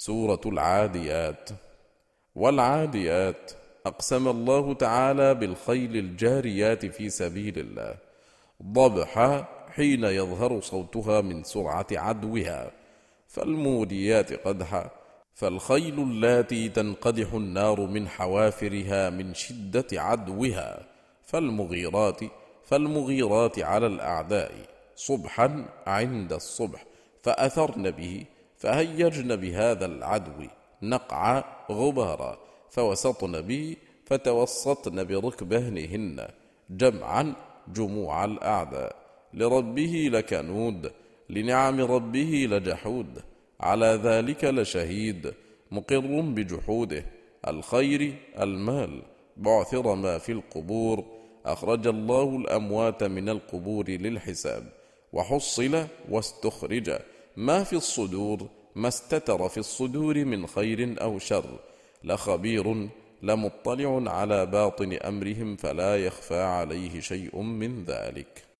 سورة العاديات. والعاديات أقسم الله تعالى بالخيل الجاريات في سبيل الله ضبحا حين يظهر صوتها من سرعة عدوها، فالموريات قدحا، فالخيل اللاتي تنقدح النار من حوافرها من شدة عدوها، فالمغيرات على الأعداء صبحا عند الصبح، فأثرن به فهيجن بهذا العدو نقعا غبارا، فوسطن به فتوسطن بركبهنهن جمعا جموع الأعداء. لربه لكنود، لنعم ربه لجحود، على ذلك لشهيد، مقر بجحوده. الخير المال، بعثر ما في القبور، أخرج الله الأموات من القبور للحساب، وحصل واستخرج ما في الصدور، ما استتر في الصدور من خير أو شر، لخبير لمطلع على باطن أمرهم فلا يخفى عليه شيء من ذلك.